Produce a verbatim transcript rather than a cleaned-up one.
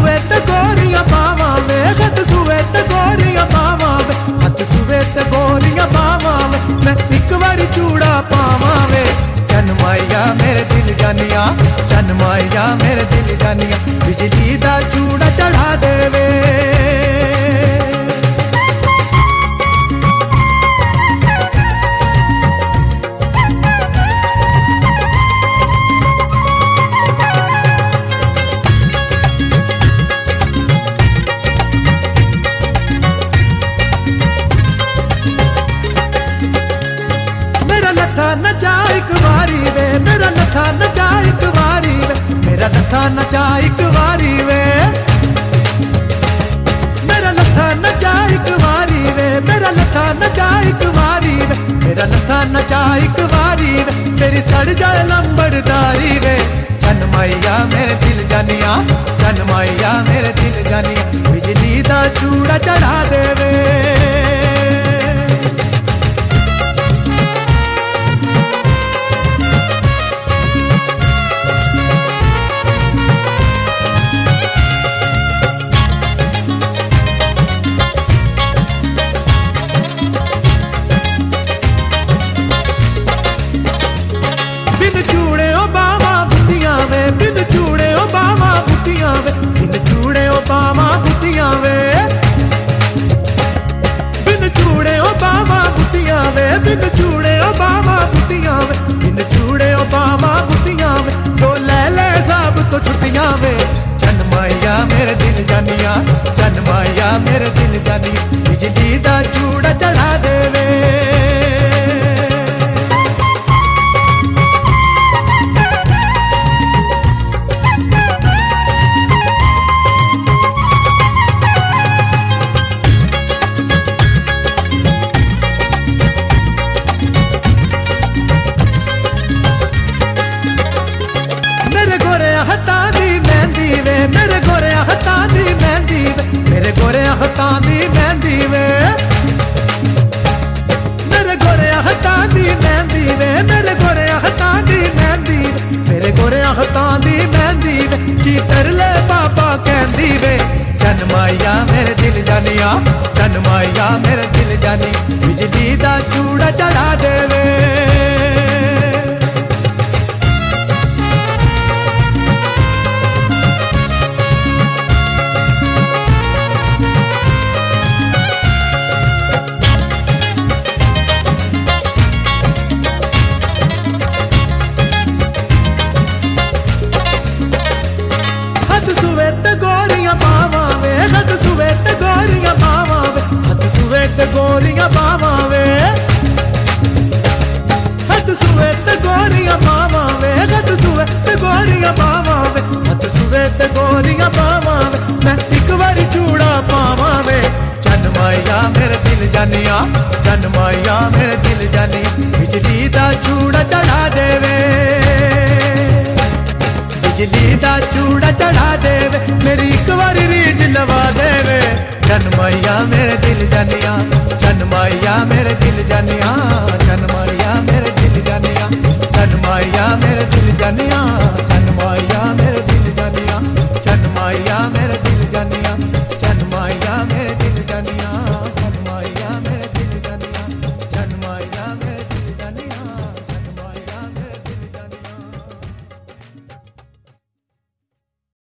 सुवे ते गोरियां बावां वे, हथ सुवे ते गोरियां बावां वे, हथ सुवे ते गोरियां बावां वे, मैं एक बारी चूड़ा पावां वे। चन माइया मेरे दिल जानिया, चन माइया मेरे दिल जानिया, बिजली दा चूड़ा चढ़ा देवे। नचा एक बारी वे, मेरा लथा नचा एक बारी वे, मेरा लथा नचा एक बारी वे, मेरा लथा नचा एक बारी वे, मेरा लथा नचा एक बारी वे, मेरा लथा नचा एक बारी वे, मेरी सड़ जाए लंबड़दारी वे। चन माइया मेरे दिल जानिया, चन माइया मेरे दिल जानिया, बिजली दा चूड़ा चढ़ा देवे। बिन चूड़े ओ बावा बुटियां वे, बिन चूड़े ओ बावा बुटियां वे, बिन चूड़े ओ बावा बुटियां वे, बिन चूड़े ओ बावा बुटियां वे, बिन चूड़े ओ बावा बुटियां वे, बिन चूड़े ओ बावा बुटियां वे, तो ले ले सब तो छुट्टियां वे। चन माइया मेरे दिल जानिया, चन माइया मेरे दिल जानिया, बिजली दा चूड़ा चढ़ा देवे। मेरे गोरे हत्थां दी मेहंदी वे, मेरे गोरे हत्थां दी मेहंदी वे, मेरे गोरे हत्थां दी मेहंदी वे, मेरे गोरे हत्थां दी मेहंदी वे, मेरे गोरे हत्थां दी मेहंदी वे, मेरे गोरे हत्थां दी मेहंदी वे, की तरले पापा कहंदी वे। चन माइया मेरे दिल जानिया, चन माइया मेरे दिल जानी, बिजली दा चूड़ा चढ़ा देवे। हथ सुवे ते गोरियां बावां वे, हथ सुवे ते गोरियां बावां वे, हथ सुवे ते गोरियां बावां वे, हथ सुवे ते गोरियां बावां वे, हथ सुवे ते गोरियां बावां वे, हथ सुवे ते गोरियां बावां वे, मैं एक बारी चूड़ा पावां वे। चन माइया मेरे दिल जानिया, चन माइया मेरे दिल जानिया, बिजली दा चूड़ा चढ़ा देवे। बिजली दा चूड़ा चढ़ा देवे, मेरी एक बारी रीझ लवा देवे। चन माइया मेरे दिल जानिया, चन माइया मेरे दिल जानिया,